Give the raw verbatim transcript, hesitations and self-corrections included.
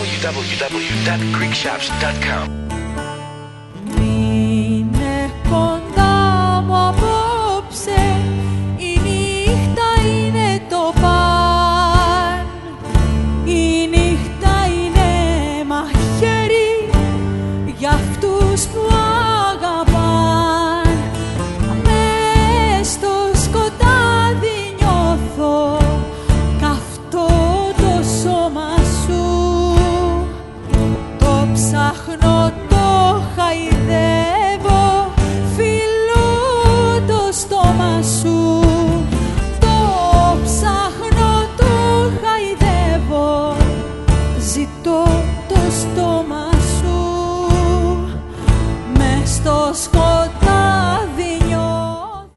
double-u double-u double-u dot greek shops dot com. Είναι κοντά μου απόψε, η νύχτα είναι το παν. Η νύχτα είναι μαχαίρι για αυτούς που αγαπάν. Μες στο σκοτάδι νιώθω καυτό το σώμα σου. Το ψάχνω, το χαϊδεύω, φιλώ το στόμα σου. Το ψάχνω, το χαϊδεύω, ζητώ το στόμα σου. Μες στο σκοτάδι